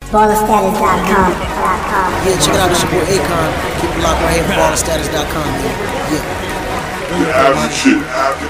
Ballerstatus.com. Yeah, check it out, it's your boy Akon. Keep it locked right here for Ballerstatus.com, man. Yeah. Average shit.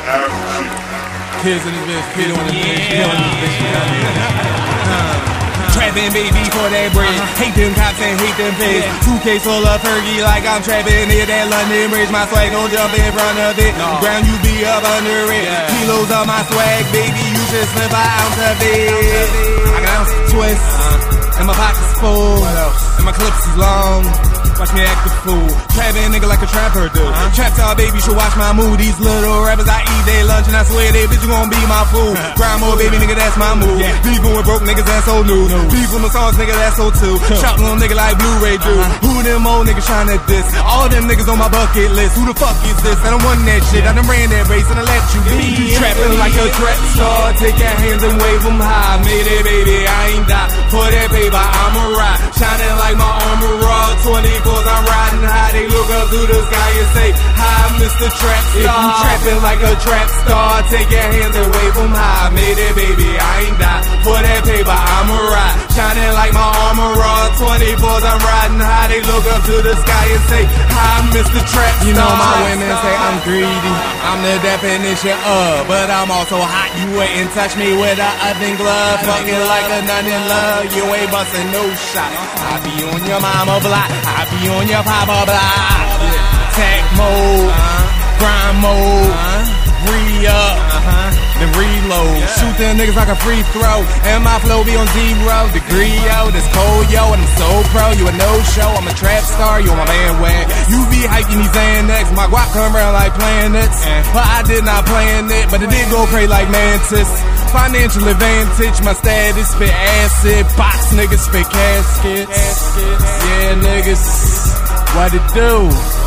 Kids in this bitch, kids on this bitch, killing this bitch. Trapping baby for that bread. Hate them cops and hate them pigs. Suitcase full of Fergie like I'm trapping near that London Bridge. My swag gon' jump in front of it. Ground you be up under it. Kilos of my swag, baby, you should slip an ounce of it. I got ounce of twist, and my pockets full, and my clips is long. Watch me act the fool. Trapping nigga like a trapper do. Trap star baby should watch my mood. These little rappers I eat their lunch and I swear they bitch you gon' be my fool. Grind more baby nigga that's my move. Beefing with broke niggas that's so new. Beefing with songs nigga that's so too. Shot little nigga like Blu-ray do. Who them old niggas tryna diss? All them niggas on my bucket list. Who the fuck is this? I done won that shit. I done ran that race and I let you be. Trapping like a trap star. Take your hands and wave them high. Made it baby, I ain't die. For that paper I'ma ride. Shining like my armor raw. 24 I'm riding high, they look up through the sky and say, hi, Mr. Trap Star. If you trapping like a trap star, take your hands and wave them high. Made it, baby, I ain't die. For that paper, I'ma ride. Shining like my armor raw. 24s, I'm riding high, they look up to the sky and say, hi, Mr. Trap Star. You know my women say I'm greedy. I'm the definition of, but I'm also hot. You wouldn't touch me with a oven glove. Fucking like a nun in love. You ain't busting no shot. I be on your mama block. I be on your papa block. Tech mode, grind mode, re-up, then reload. Shoot them niggas like a free throw, and my flow be on 0 degree, yo. This cold, yo, and I'm so pro. You a no-show, I'm a trap star, you on my bandwagon. You be hiking these Xanax, my guap come around like planets. But I did not plan it, but it did go crazy like Mantis. Financial advantage, my status spit acid. Box niggas spit caskets. Yeah, niggas, what it do?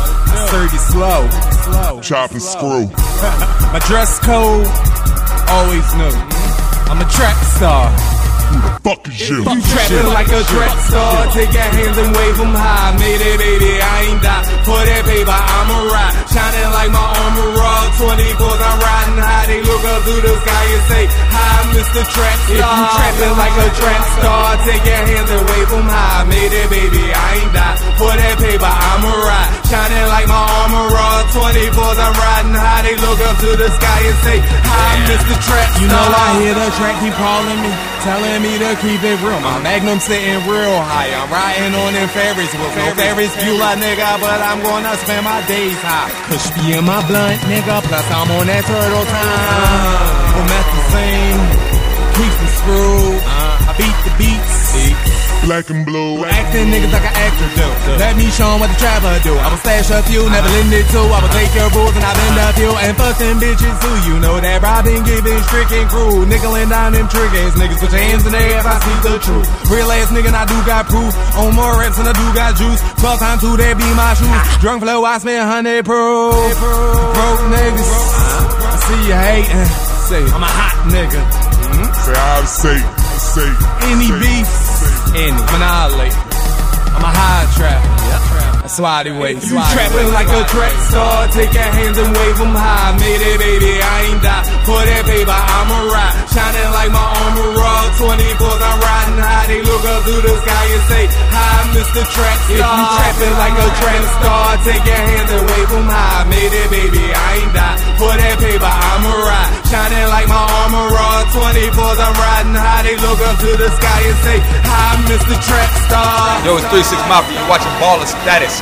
I it slow. Chop and screw. My dress code, always new. I'm a track star. Who the fuck is you? You trapping like a track star. Take your hands and wave them high. Made it, baby, I ain't die. For that paper, I'ma ride. Shining like my armor raw. 24s, I'm riding high. They look up through the sky and say, hi, Mr. Trap Star. If you trapping like a track star, take your hands and wave them high. Made it, baby, I ain't die. For that paper, I'ma ride. Shining like my armor raw. 24s, I'm riding high. They look up to the sky and say, hi, Mr. Trap Star. You know I hear the track keep calling me, telling me to keep it real. My Magnum sitting real high. I'm riding on them Ferris wheels. No Ferris Bueller, nigga, but I'm gonna spend my days high. Push me in my blunt, nigga, plus I'm on that turtle time. Promethazine, keeps me screwed. I beat the beats. Black and blue. Acting niggas like an actor do. Let me show 'em what the trapper do. I will stash a few, never lend it to. I will take your rules and I bend up you. And fuck them bitches too. You know that robbing, giving, stricken crew. Nickel and dime them triggers. Niggas put your hands in the air if I see the truth. Real ass nigga and I do got proof. On more reps and I do got juice. 12 times 2, that be my shoes. Drunk flow, I spend 100 proof. Broke niggas, I see you hating. Say I'm a hot nigga. Say I'm safe. Any beef, any annihilate. I'm a high trapper. That's why they wait. You trapping like a track star. Take your hands and wave them high. Made it, baby, I ain't die. For that paper, I'ma ride. Shining like my armor raw. 24s, I'm riding high. They look up through the sky and say, hi, Mr. Trap Star. If you trapping like a track star, take your hands and wave them high. Made it, baby, I ain't die. For that paper, I'ma ride. Shining like my armor raw. 24s, I'm riding high. They look up to the sky and say, hi, Mr. Trap Star. Yo, it's 36 Mafia. You're watching Ballerstatus.com.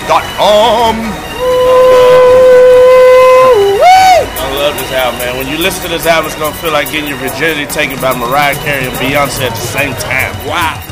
I love this album, man. When you listen to this album, it's gonna feel like getting your virginity taken by Mariah Carey and Beyonce at the same time. Wow.